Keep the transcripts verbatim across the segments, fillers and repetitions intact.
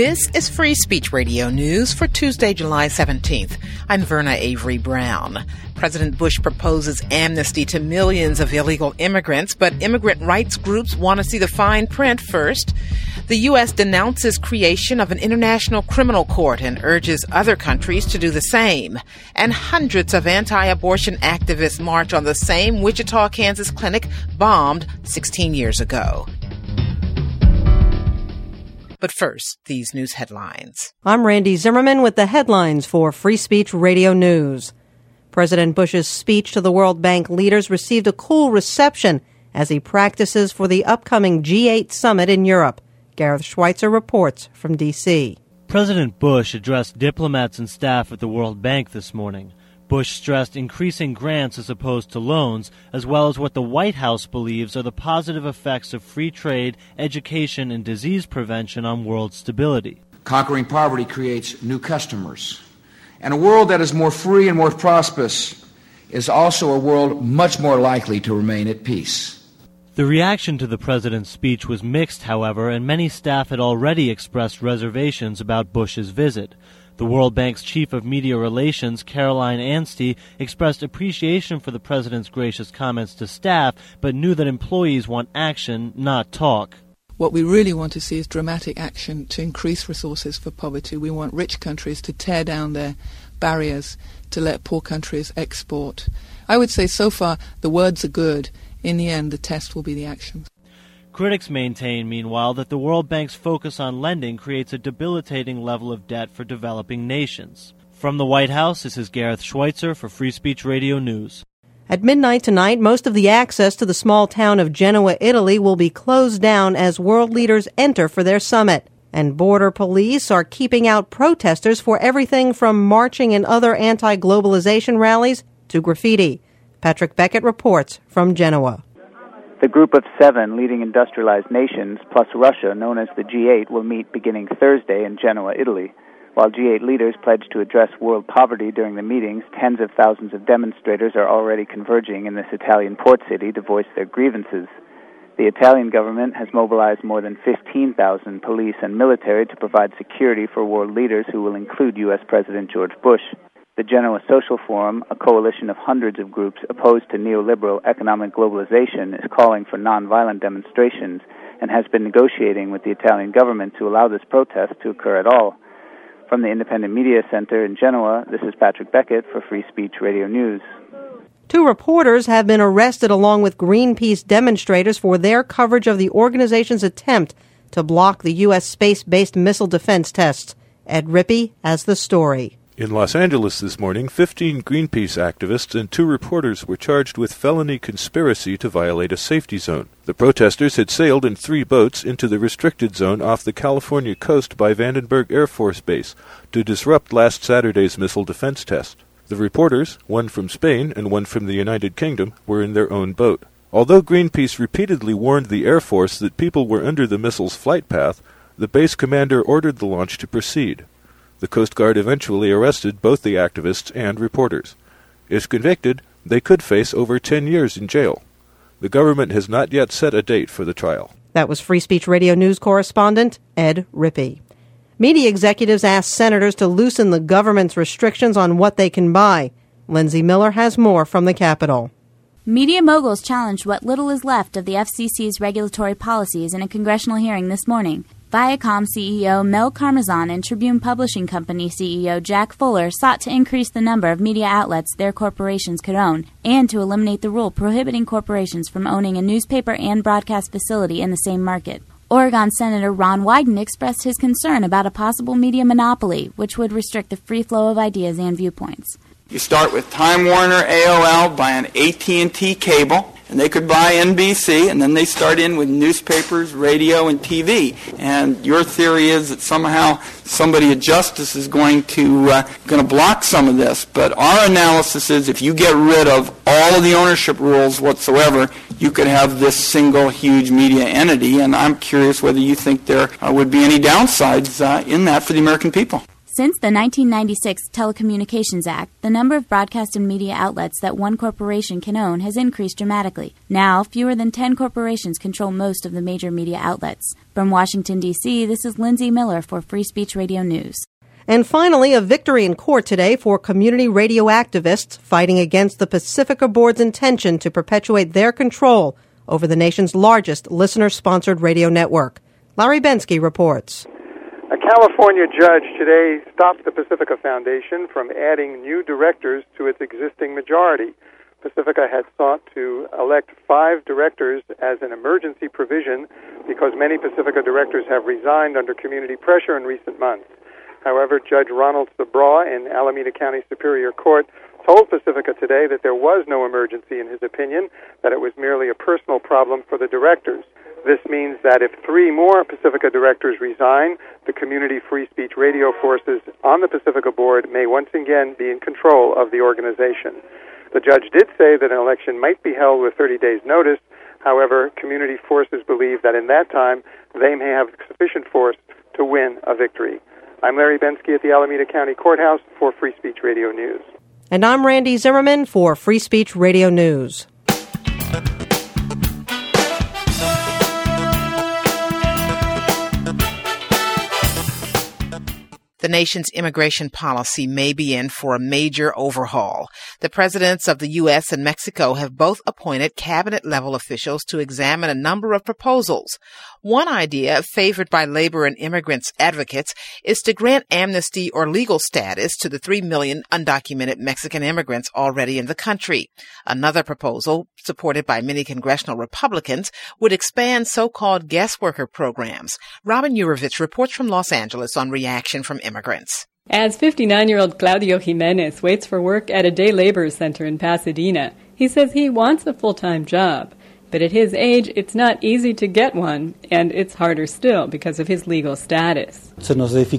This is Free Speech Radio News for Tuesday, July seventeenth. I'm Verna Avery Brown. President Bush proposes amnesty to millions of illegal immigrants, but immigrant rights groups want to see the fine print first. The U S denounces creation of an international criminal court and urges other countries to do the same. And hundreds of anti-abortion activists march on the same Wichita, Kansas clinic bombed sixteen years ago. But first, these news headlines. I'm Randy Zimmerman with the headlines for Free Speech Radio News. President Bush's speech to the World Bank leaders received a cool reception as he practices for the upcoming G eight summit in Europe. Gareth Schweitzer reports from D C. President Bush addressed diplomats and staff at the World Bank this morning. Bush stressed increasing grants as opposed to loans, as well as what the White House believes are the positive effects of free trade, education, and disease prevention on world stability. Conquering poverty creates new customers. And a world that is more free and more prosperous is also a world much more likely to remain at peace. The reaction to the president's speech was mixed, however, and many staff had already expressed reservations about Bush's visit. The World Bank's chief of media relations, Caroline Anstey, expressed appreciation for the president's gracious comments to staff, but knew that employees want action, not talk. What we really want to see is dramatic action to increase resources for poverty. We want rich countries to tear down their barriers, to let poor countries export. I would say so far the words are good. In the end, the test will be the actions. Critics maintain, meanwhile, that the World Bank's focus on lending creates a debilitating level of debt for developing nations. From the White House, this is Gareth Schweitzer for Free Speech Radio News. At midnight tonight, most of the access to the small town of Genoa, Italy, will be closed down as world leaders enter for their summit. And border police are keeping out protesters for everything from marching and other anti-globalization rallies to graffiti. Patrick Beckett reports from Genoa. The group of seven leading industrialized nations, plus Russia, known as the G eight, will meet beginning Thursday in Genoa, Italy. While G eight leaders pledge to address world poverty during the meetings, tens of thousands of demonstrators are already converging in this Italian port city to voice their grievances. The Italian government has mobilized more than fifteen thousand police and military to provide security for world leaders who will include U S President George Bush. The Genoa Social Forum, a coalition of hundreds of groups opposed to neoliberal economic globalization, is calling for nonviolent demonstrations and has been negotiating with the Italian government to allow this protest to occur at all. From the Independent Media Center in Genoa, this is Patrick Beckett for Free Speech Radio News. Two reporters have been arrested along with Greenpeace demonstrators for their coverage of the organization's attempt to block the U S space-based missile defense tests. Ed Rippey has the story. In Los Angeles this morning, fifteen Greenpeace activists and two reporters were charged with felony conspiracy to violate a safety zone. The protesters had sailed in three boats into the restricted zone off the California coast by Vandenberg Air Force Base to disrupt last Saturday's missile defense test. The reporters, one from Spain and one from the United Kingdom, were in their own boat. Although Greenpeace repeatedly warned the Air Force that people were under the missile's flight path, the base commander ordered the launch to proceed. The Coast Guard eventually arrested both the activists and reporters. If convicted, they could face over ten years in jail. The government has not yet set a date for the trial. That was Free Speech Radio News correspondent Ed Rippey. Media executives asked senators to loosen the government's restrictions on what they can buy. Lindsay Miller has more from the Capitol. Media moguls challenged what little is left of the F C C's regulatory policies in a congressional hearing this morning. Viacom C E O Mel Karmazin and Tribune Publishing Company C E O Jack Fuller sought to increase the number of media outlets their corporations could own and to eliminate the rule prohibiting corporations from owning a newspaper and broadcast facility in the same market. Oregon Senator Ron Wyden expressed his concern about a possible media monopoly, which would restrict the free flow of ideas and viewpoints. You start with Time Warner, A O L, buy an A T and T cable, and they could buy N B C, and then they start in with newspapers, radio, and T V. And your theory is that somehow somebody at Justice is going to uh, going to block some of this. But our analysis is if you get rid of all of the ownership rules whatsoever, you could have this single huge media entity. And I'm curious whether you think there uh, would be any downsides uh, in that for the American people. Since the nineteen ninety-six Telecommunications Act, the number of broadcast and media outlets that one corporation can own has increased dramatically. Now, fewer than ten corporations control most of the major media outlets. From Washington, D C, this is Lindsay Miller for Free Speech Radio News. And finally, a victory in court today for community radio activists fighting against the Pacifica Board's intention to perpetuate their control over the nation's largest listener-sponsored radio network. Larry Bensky reports. A California judge today stopped the Pacifica Foundation from adding new directors to its existing majority. Pacifica had sought to elect five directors as an emergency provision because many Pacifica directors have resigned under community pressure in recent months. However, Judge Ronald Sabraw in Alameda County Superior Court told Pacifica today that there was no emergency in his opinion, that it was merely a personal problem for the directors. This means that if three more Pacifica directors resign, the community free speech radio forces on the Pacifica Board may once again be in control of the organization. The judge did say that an election might be held with thirty days' notice. However, community forces believe that in that time, they may have sufficient force to win a victory. I'm Larry Bensky at the Alameda County Courthouse for Free Speech Radio News. And I'm Randy Zimmerman for Free Speech Radio News. The nation's immigration policy may be in for a major overhaul. The presidents of the U S and Mexico have both appointed cabinet-level officials to examine a number of proposals. One idea, favored by labor and immigrants advocates, is to grant amnesty or legal status to the three million undocumented Mexican immigrants already in the country. Another proposal, supported by many congressional Republicans, would expand so-called guest worker programs. Robin Urovich reports from Los Angeles on reaction from immigrants. As fifty-nine-year-old Claudio Jimenez waits for work at a day labor center in Pasadena, he says he wants a full-time job. But at his age, it's not easy to get one, and it's harder still because of his legal status. It's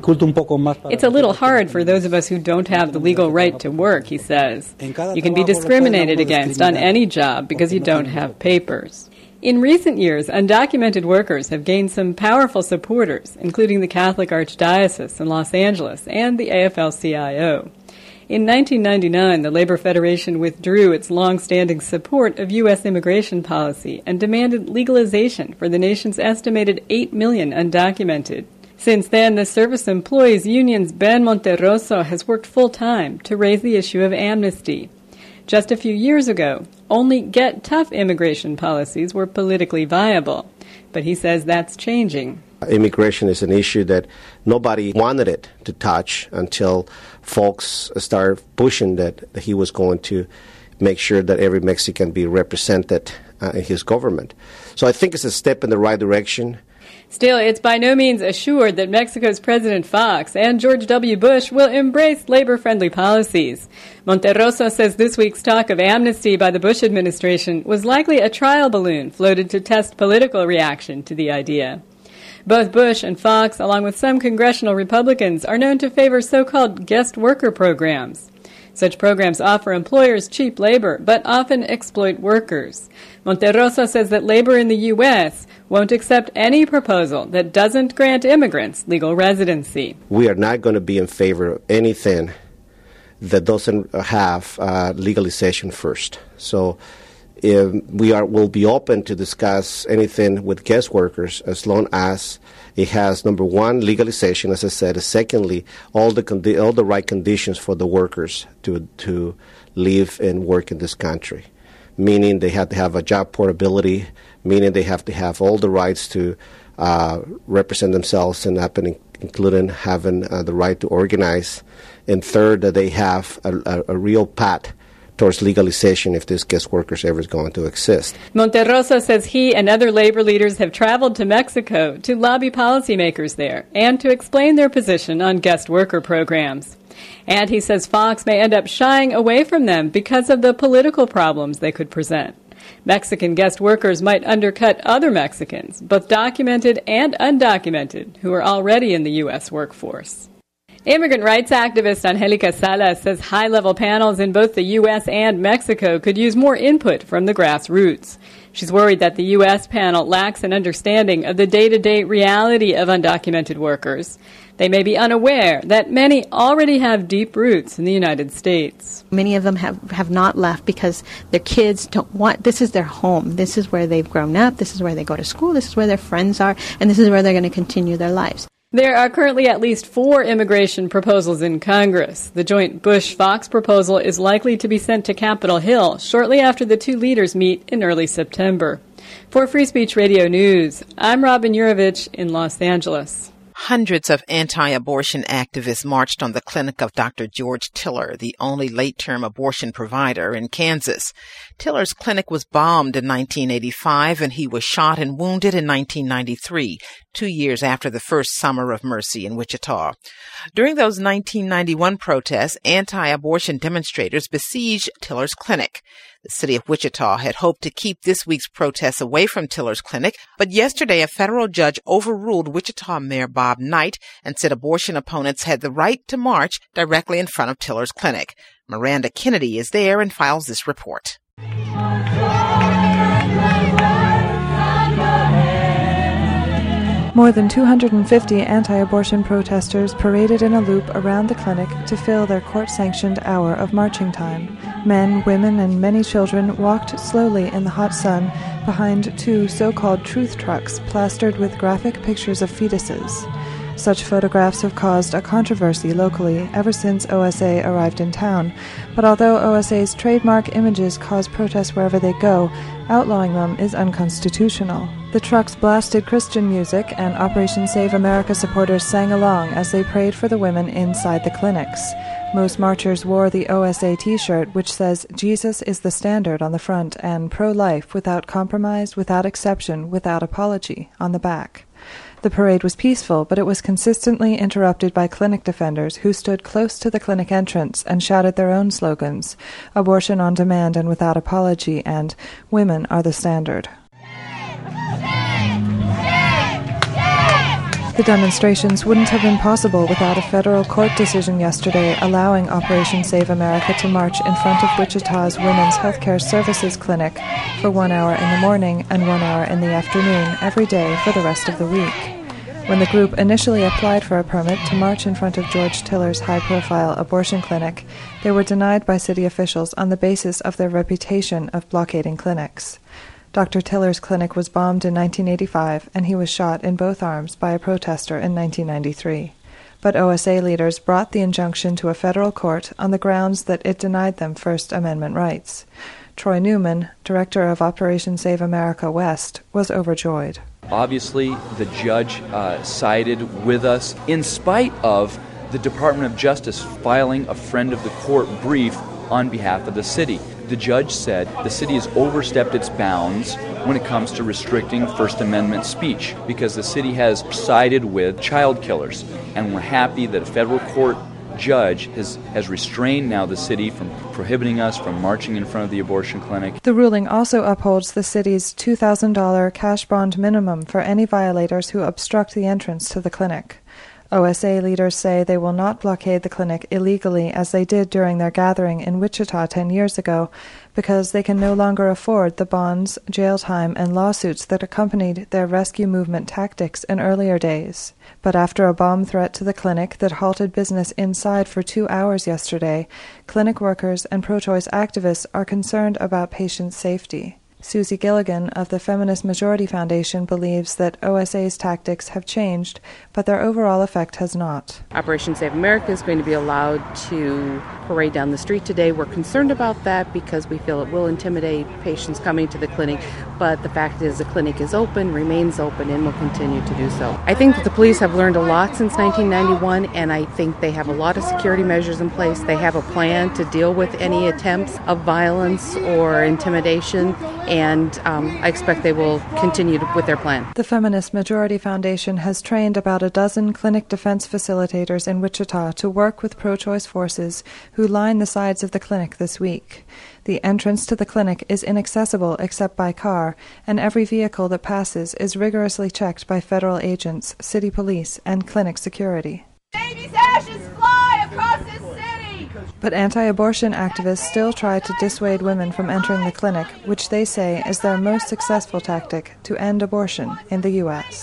a little hard for those of us who don't have the legal right to work, he says. You can be discriminated against on any job because you don't have papers. In recent years, undocumented workers have gained some powerful supporters, including the Catholic Archdiocese in Los Angeles and the A F L C I O. In nineteen ninety-nine, the Labor Federation withdrew its long-standing support of U S immigration policy and demanded legalization for the nation's estimated eight million undocumented. Since then, the Service Employees Union's Ben Monterroso has worked full-time to raise the issue of amnesty. Just a few years ago, only get-tough immigration policies were politically viable, but he says that's changing. Immigration is an issue that nobody wanted it to touch until folks started pushing that he was going to make sure that every Mexican be represented uh, in his government. So I think it's a step in the right direction. Still, it's by no means assured that Mexico's President Fox and George W. Bush will embrace labor-friendly policies. Monterroso says this week's talk of amnesty by the Bush administration was likely a trial balloon floated to test political reaction to the idea. Both Bush and Fox, along with some congressional Republicans, are known to favor so-called guest worker programs. Such programs offer employers cheap labor, but often exploit workers. Monterroso says that labor in the U S won't accept any proposal that doesn't grant immigrants legal residency. We are not going to be in favor of anything that doesn't have uh, legalization first. So if we are will be open to discuss anything with guest workers as long as it has, number one, legalization, as I said. Secondly, all the condi- all the right conditions for the workers to to live and work in this country, meaning they have to have a job portability, meaning they have to have all the rights to uh, represent themselves, and happen, including having uh, the right to organize, and third, that they have a, a, a real path towards legalization if this guest workers ever is going to exist. Monterroso says he and other labor leaders have traveled to Mexico to lobby policymakers there and to explain their position on guest worker programs. And he says Fox may end up shying away from them because of the political problems they could present. Mexican guest workers might undercut other Mexicans, both documented and undocumented, who are already in the U S workforce. Immigrant rights activist Angelica Salas says high-level panels in both the U S and Mexico could use more input from the grassroots. She's worried that the U S panel lacks an understanding of the day-to-day reality of undocumented workers. They may be unaware that many already have deep roots in the United States. Many of them have, have not left because their kids don't want, this is their home. This is where they've grown up. This is where they go to school. This is where their friends are. And this is where they're going to continue their lives. There are currently at least four immigration proposals in Congress. The joint Bush-Fox proposal is likely to be sent to Capitol Hill shortly after the two leaders meet in early September. For Free Speech Radio News, I'm Robin Yurovich in Los Angeles. Hundreds of anti-abortion activists marched on the clinic of Doctor George Tiller, the only late-term abortion provider in Kansas. Tiller's clinic was bombed in nineteen eighty-five, and he was shot and wounded in nineteen ninety-three, two years after the first Summer of Mercy in Wichita. During those nineteen ninety-one protests, anti-abortion demonstrators besieged Tiller's clinic. The city of Wichita had hoped to keep this week's protests away from Tiller's clinic, but yesterday a federal judge overruled Wichita Mayor Bob Knight and said abortion opponents had the right to march directly in front of Tiller's clinic. Miranda Kennedy is there and files this report. More than two hundred fifty anti-abortion protesters paraded in a loop around the clinic to fill their court-sanctioned hour of marching time. Men, women, and many children walked slowly in the hot sun behind two so-called truth trucks plastered with graphic pictures of fetuses. Such photographs have caused a controversy locally ever since O S A arrived in town, but although O S A's trademark images cause protests wherever they go, outlawing them is unconstitutional. The trucks blasted Christian music, and Operation Save America supporters sang along as they prayed for the women inside the clinics. Most marchers wore the O S A t-shirt, which says, "Jesus is the standard" on the front, and "pro-life, without compromise, without exception, without apology" on the back. The parade was peaceful, but it was consistently interrupted by clinic defenders who stood close to the clinic entrance and shouted their own slogans: "Abortion on demand and without apology," and "Women are the standard." The demonstrations wouldn't have been possible without a federal court decision yesterday allowing Operation Save America to march in front of Wichita's Women's Healthcare Services Clinic for one hour in the morning and one hour in the afternoon every day for the rest of the week. When the group initially applied for a permit to march in front of George Tiller's high-profile abortion clinic, they were denied by city officials on the basis of their reputation of blockading clinics. Doctor Tiller's clinic was bombed in nineteen eighty-five, and he was shot in both arms by a protester in nineteen ninety-three. But O S A leaders brought the injunction to a federal court on the grounds that it denied them First Amendment rights. Troy Newman, director of Operation Save America West, was overjoyed. Obviously, the judge uh, sided with us in spite of the Department of Justice filing a friend of the court brief on behalf of the city. The judge said the city has overstepped its bounds when it comes to restricting First Amendment speech because the city has sided with child killers. And we're happy that a federal court judge has, has restrained now the city from prohibiting us from marching in front of the abortion clinic. The ruling also upholds the city's two thousand dollars cash bond minimum for any violators who obstruct the entrance to the clinic. O S A leaders say they will not blockade the clinic illegally as they did during their gathering in Wichita ten years ago because they can no longer afford the bonds, jail time, and lawsuits that accompanied their rescue movement tactics in earlier days. But after a bomb threat to the clinic that halted business inside for two hours yesterday, clinic workers and pro-choice activists are concerned about patient safety. Susie Gilligan of the Feminist Majority Foundation believes that O S A's tactics have changed, but their overall effect has not. Operation Save America is going to be allowed to parade down the street today. We're concerned about that because we feel it will intimidate patients coming to the clinic, but the fact is the clinic is open, remains open, and will continue to do so. I think that the police have learned a lot since nineteen ninety-one, and I think they have a lot of security measures in place. They have a plan to deal with any attempts of violence or intimidation, and um, I expect they will continue to, with their plan. The Feminist Majority Foundation has trained about a dozen clinic defense facilitators in Wichita to work with pro-choice forces who line the sides of the clinic this week. The entrance to the clinic is inaccessible except by car, and every vehicle that passes is rigorously checked by federal agents, city police, and clinic security. Baby's ashes fly across this city! But anti-abortion activists still try to dissuade women from entering the clinic, which they say is their most successful tactic to end abortion in the U S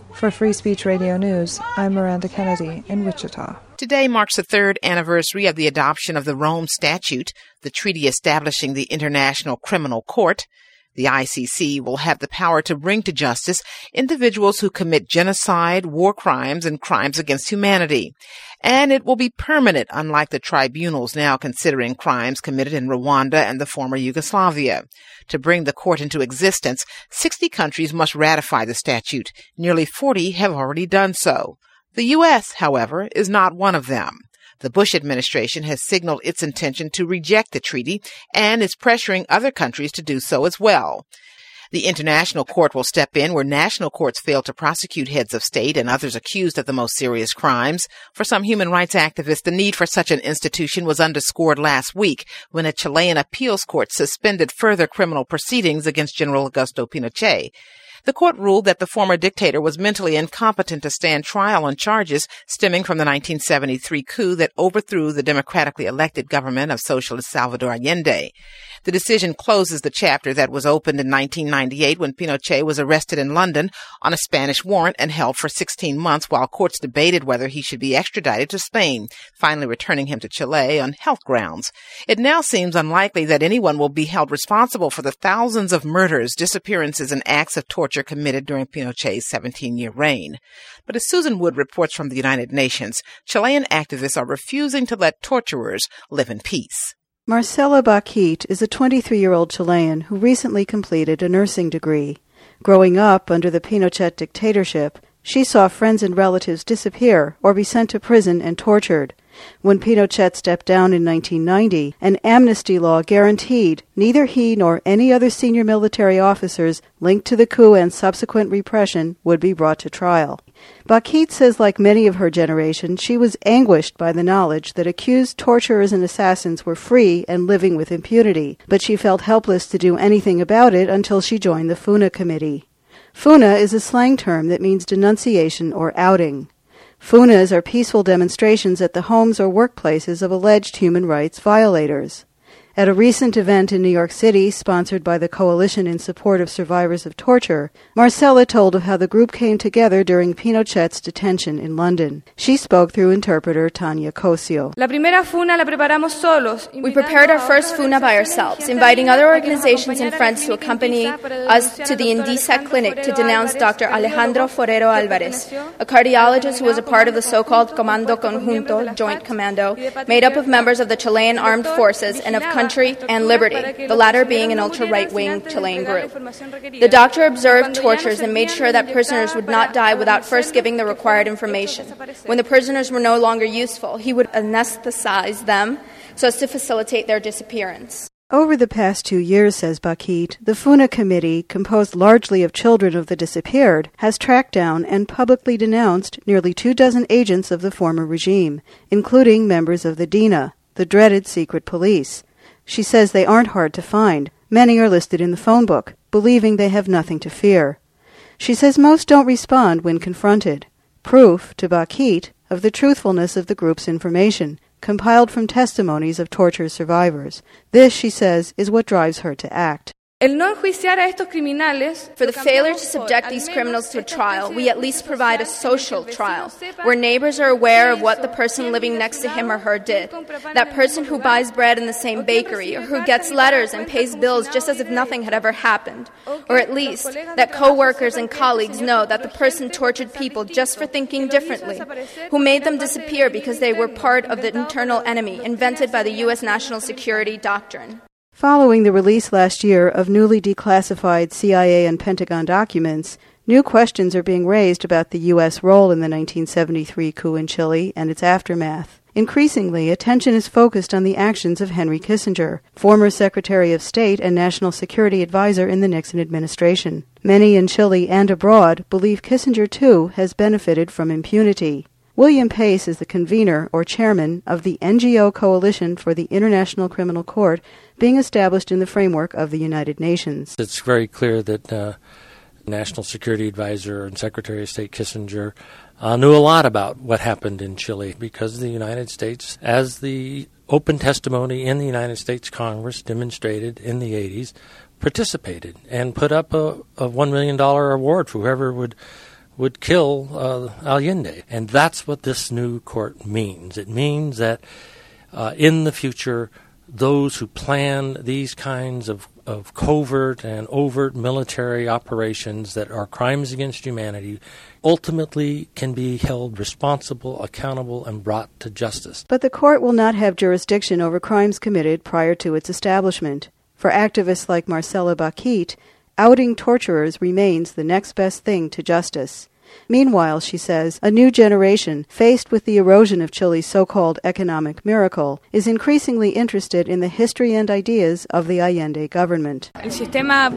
For Free Speech Radio News, I'm Miranda Kennedy in Wichita. Today marks the third anniversary of the adoption of the Rome Statute, the treaty establishing the International Criminal Court. The I C C will have the power to bring to justice individuals who commit genocide, war crimes, and crimes against humanity. And it will be permanent, unlike the tribunals now considering crimes committed in Rwanda and the former Yugoslavia. To bring the court into existence, sixty countries must ratify the statute. Nearly forty have already done so. The U S, however, is not one of them. The Bush administration has signaled its intention to reject the treaty and is pressuring other countries to do so as well. The International Court will step in where national courts fail to prosecute heads of state and others accused of the most serious crimes. For some human rights activists, the need for such an institution was underscored last week when a Chilean appeals court suspended further criminal proceedings against General Augusto Pinochet. The court ruled that the former dictator was mentally incompetent to stand trial on charges stemming from the nineteen seventy-three coup that overthrew the democratically elected government of Socialist Salvador Allende. The decision closes the chapter that was opened in nineteen ninety-eight when Pinochet was arrested in London on a Spanish warrant and held for sixteen months while courts debated whether he should be extradited to Spain, finally returning him to Chile on health grounds. It now seems unlikely that anyone will be held responsible for the thousands of murders, disappearances, and acts of torture committed during Pinochet's seventeen-year reign. But as Susan Wood reports from the United Nations, Chilean activists are refusing to let torturers live in peace. Marcela Baquit is a twenty-three-year-old Chilean who recently completed a nursing degree. Growing up under the Pinochet dictatorship, she saw friends and relatives disappear or be sent to prison and tortured. When Pinochet stepped down in nineteen ninety, an amnesty law guaranteed neither he nor any other senior military officers linked to the coup and subsequent repression would be brought to trial. Baquit says like many of her generation, she was anguished by the knowledge that accused torturers and assassins were free and living with impunity, but she felt helpless to do anything about it until she joined the FUNA committee. FUNA is a slang term that means denunciation or outing. FUNAs are peaceful demonstrations at the homes or workplaces of alleged human rights violators. At a recent event in New York City, sponsored by the Coalition in Support of Survivors of Torture, Marcela told of how the group came together during Pinochet's detention in London. She spoke through interpreter Tanya Cosio. La primera FUNA la preparamos solos. We prepared our first FUNA by ourselves, inviting other organizations and friends to accompany us to the INDISA clinic to denounce Doctor Alejandro Forero Alvarez, a cardiologist who was a part of the so-called Comando Conjunto, Joint Commando, made up of members of the Chilean Armed Forces and of Country and Liberty, the latter being an ultra-right-wing Chilean group. The doctor observed tortures and made sure that prisoners would not die without first giving the required information. When the prisoners were no longer useful, he would anesthetize them so as to facilitate their disappearance. Over the past two years, says Baquit, the FUNA committee, composed largely of children of the disappeared, has tracked down and publicly denounced nearly two dozen agents of the former regime, including members of the DINA, the dreaded secret police. She says they aren't hard to find. Many are listed in the phone book, believing they have nothing to fear. She says most don't respond when confronted. Proof, to Baquit, of the truthfulness of the group's information, compiled from testimonies of torture survivors. This, she says, is what drives her to act. El no enjuiciar a estos criminales, for the failure to subject these criminals to trial, we at least provide a social trial, where neighbors are aware of what the person living next to him or her did. That person who buys bread in the same bakery, or who gets letters and pays bills just as if nothing had ever happened. Or at least, that co-workers and colleagues know that the person tortured people just for thinking differently, who made them disappear because they were part of the internal enemy invented by the U S national security doctrine. Following the release last year of newly declassified C I A and Pentagon documents, new questions are being raised about the U S role in the nineteen seventy-three coup in Chile and its aftermath. Increasingly, attention is focused on the actions of Henry Kissinger, former Secretary of State and National Security Advisor in the Nixon administration. Many in Chile and abroad believe Kissinger, too, has benefited from impunity. William Pace is the convener or chairman of the N G O Coalition for the International Criminal Court, being established in the framework of the United Nations. It's very clear that uh, National Security Advisor and Secretary of State Kissinger uh, knew a lot about what happened in Chile because the United States, as the open testimony in the United States Congress demonstrated in the eighties, participated and put up a, a one million dollars award for whoever would would kill uh, Allende. And that's what this new court means. It means that uh, in the future, those who plan these kinds of, of covert and overt military operations that are crimes against humanity ultimately can be held responsible, accountable, and brought to justice. But the court will not have jurisdiction over crimes committed prior to its establishment. For activists like Marcela Baquit, outing torturers remains the next best thing to justice. Meanwhile, she says, a new generation, faced with the erosion of Chile's so-called economic miracle, is increasingly interested in the history and ideas of the Allende government. The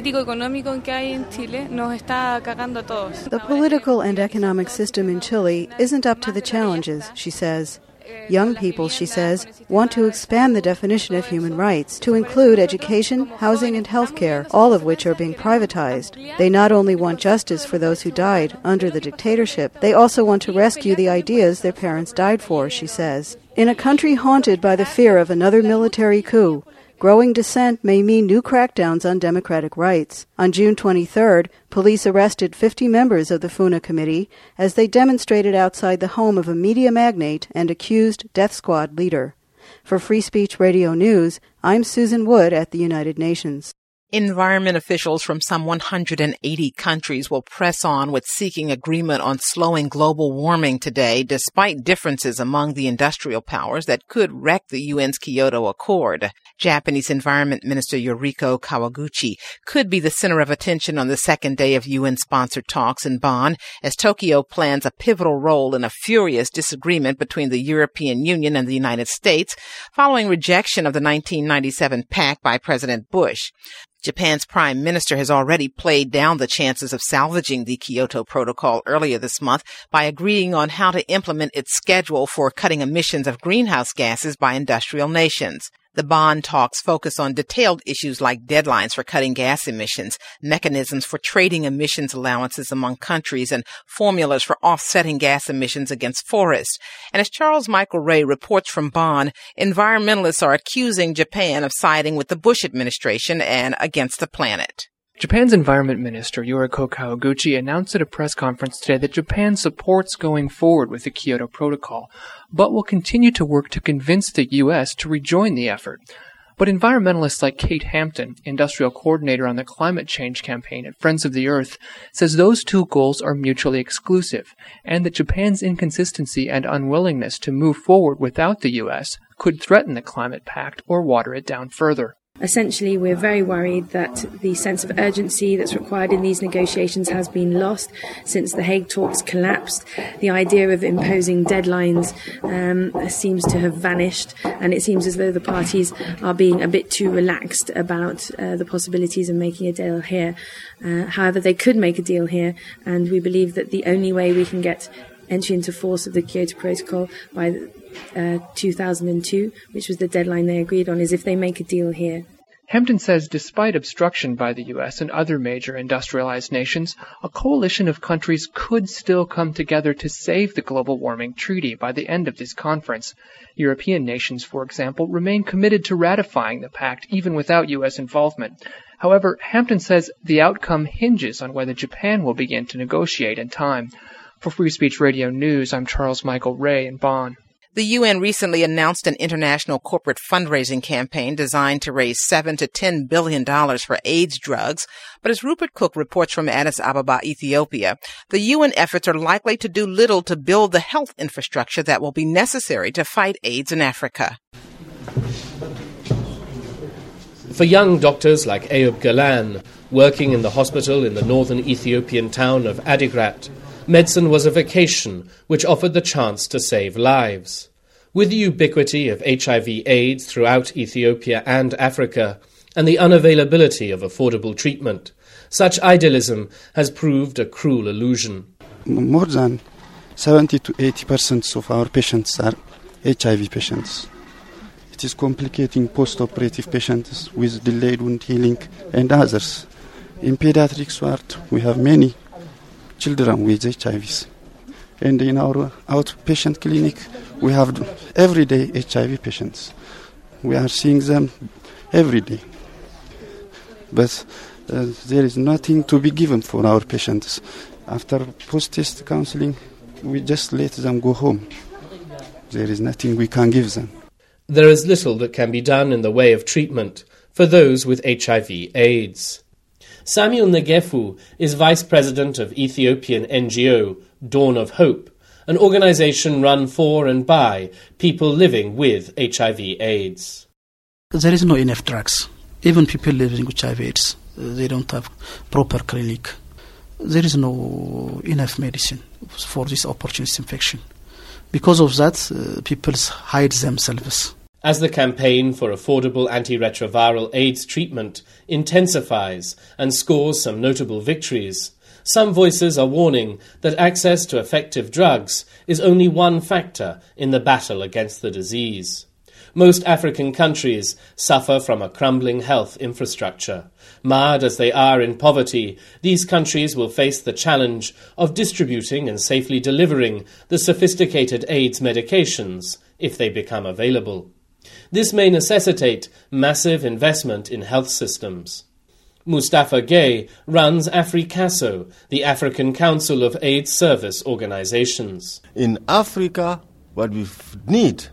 political and economic system in Chile isn't up to the challenges, she says. Young people, she says, want to expand the definition of human rights to include education, housing, and health care, all of which are being privatized. They not only want justice for those who died under the dictatorship, they also want to rescue the ideas their parents died for, she says. In a country haunted by the fear of another military coup, growing dissent may mean new crackdowns on democratic rights. On June twenty-third, police arrested fifty members of the FUNA committee as they demonstrated outside the home of a media magnate and accused death squad leader. For Free Speech Radio News, I'm Susan Wood at the United Nations. Environment officials from some one hundred eighty countries will press on with seeking agreement on slowing global warming today, despite differences among the industrial powers that could wreck the U N's Kyoto Accord. Japanese Environment Minister Yoriko Kawaguchi could be the center of attention on the second day of U N-sponsored talks in Bonn, as Tokyo plans a pivotal role in a furious disagreement between the European Union and the United States following rejection of the nineteen ninety-seven pact by President Bush. Japan's prime minister has already played down the chances of salvaging the Kyoto Protocol earlier this month by agreeing on how to implement its schedule for cutting emissions of greenhouse gases by industrial nations. The Bonn talks focus on detailed issues like deadlines for cutting gas emissions, mechanisms for trading emissions allowances among countries, and formulas for offsetting gas emissions against forests. And as Charles Michael Ray reports from Bonn, environmentalists are accusing Japan of siding with the Bush administration and against the planet. Japan's Environment Minister Yoriko Kawaguchi announced at a press conference today that Japan supports going forward with the Kyoto Protocol, but will continue to work to convince the U S to rejoin the effort. But environmentalists like Kate Hampton, industrial coordinator on the climate change campaign at Friends of the Earth, says those two goals are mutually exclusive, and that Japan's inconsistency and unwillingness to move forward without the U S could threaten the climate pact or water it down further. Essentially, we're very worried that the sense of urgency that's required in these negotiations has been lost since the Hague talks collapsed. The idea of imposing deadlines um, seems to have vanished, and it seems as though the parties are being a bit too relaxed about uh, the possibilities of making a deal here. Uh, however, they could make a deal here, and we believe that the only way we can get entry into force of the Kyoto Protocol by uh, two thousand two, which was the deadline they agreed on, is if they make a deal here. Hampton says despite obstruction by the U S and other major industrialized nations, a coalition of countries could still come together to save the global warming treaty by the end of this conference. European nations, for example, remain committed to ratifying the pact even without U S involvement. However, Hampton says the outcome hinges on whether Japan will begin to negotiate in time. For Free Speech Radio News, I'm Charles Michael Ray in Bonn. The U N recently announced an international corporate fundraising campaign designed to raise seven to ten billion dollars for AIDS drugs. But as Rupert Cook reports from Addis Ababa, Ethiopia, the U N efforts are likely to do little to build the health infrastructure that will be necessary to fight AIDS in Africa. For young doctors like Ayub Galan, working in the hospital in the northern Ethiopian town of Adigrat, medicine was a vocation which offered the chance to save lives. With the ubiquity of H I V AIDS throughout Ethiopia and Africa, and the unavailability of affordable treatment, such idealism has proved a cruel illusion. More than seventy to eighty percent of our patients are H I V patients. It is complicating post-operative patients with delayed wound healing and others. In pediatrics ward, we have many children with H I Vs. And in our outpatient clinic, we have everyday H I V patients. We are seeing them every day. But uh, there is nothing to be given for our patients. After post-test counseling, we just let them go home. There is nothing we can give them. There is little that can be done in the way of treatment for those with H I V AIDS. Samuel Negefu is vice president of Ethiopian N G O Dawn of Hope, an organization run for and by people living with H I V AIDS. There is no enough drugs. Even people living with H I V AIDS, they don't have proper clinic. There is no enough medicine for this opportunist infection. Because of that, uh, people hide themselves. As the campaign for affordable antiretroviral AIDS treatment intensifies and scores some notable victories, some voices are warning that access to effective drugs is only one factor in the battle against the disease. Most African countries suffer from a crumbling health infrastructure. Marred as they are in poverty, these countries will face the challenge of distributing and safely delivering the sophisticated AIDS medications if they become available. This may necessitate massive investment in health systems. Mustafa Gay runs AfriCASO, the African Council of AIDS Service Organizations. In Africa, what we need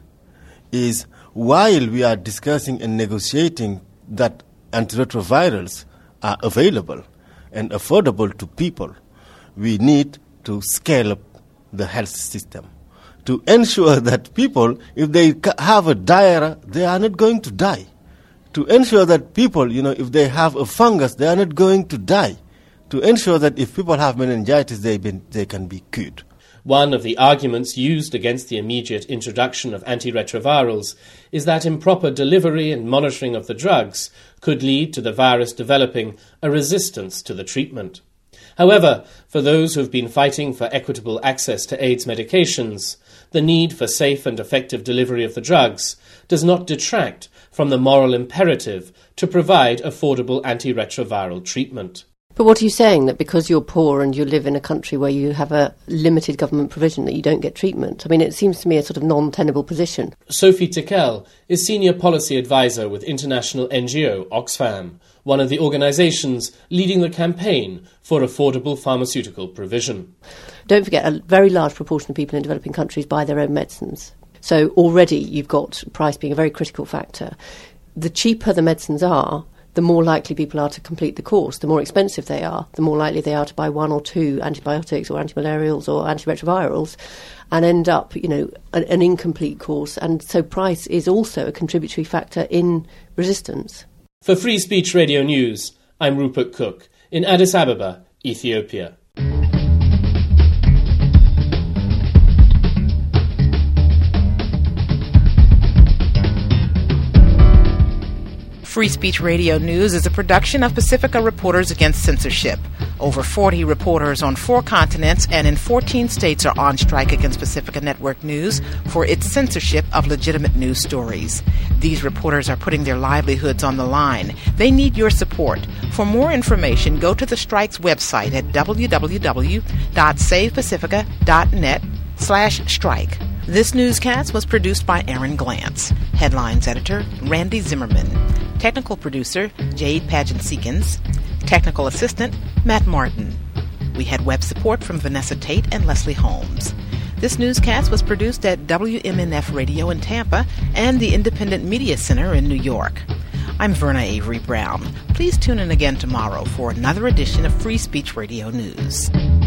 is, while we are discussing and negotiating that antiretrovirals are available and affordable to people, we need to scale up the health system to ensure that people, if they have a diarrhea, they are not going to die. To ensure that people, you know, if they have a fungus, they are not going to die. To ensure that if people have meningitis, they, been, they can be cured. One of the arguments used against the immediate introduction of antiretrovirals is that improper delivery and monitoring of the drugs could lead to the virus developing a resistance to the treatment. However, for those who have been fighting for equitable access to AIDS medications, the need for safe and effective delivery of the drugs does not detract from the moral imperative to provide affordable antiretroviral treatment. But what are you saying, that because you're poor and you live in a country where you have a limited government provision that you don't get treatment? I mean, it seems to me a sort of non-tenable position. Sophie Tekel is Senior Policy Advisor with international N G O Oxfam, one of the organisations leading the campaign for affordable pharmaceutical provision. Don't forget, a very large proportion of people in developing countries buy their own medicines. So already you've got price being a very critical factor. The cheaper the medicines are, the more likely people are to complete the course. The more expensive they are, the more likely they are to buy one or two antibiotics or antimalarials or antiretrovirals and end up, you know, an, an incomplete course. And so price is also a contributory factor in resistance. For Free Speech Radio News, I'm Rupert Cook in Addis Ababa, Ethiopia. Free Speech Radio News is a production of Pacifica Reporters Against Censorship. Over forty reporters on four continents and in fourteen states are on strike against Pacifica Network News for its censorship of legitimate news stories. These reporters are putting their livelihoods on the line. They need your support. For more information, go to the strike's website at w w w dot save pacifica dot net slash strike. This newscast was produced by Aaron Glantz. Headlines editor, Randy Zimmerman. Technical producer, Jade Pageant-Seekins. Technical assistant, Matt Martin. We had web support from Vanessa Tate and Leslie Holmes. This newscast was produced at W M N F Radio in Tampa and the Independent Media Center in New York. I'm Verna Avery Brown. Please tune in again tomorrow for another edition of Free Speech Radio News.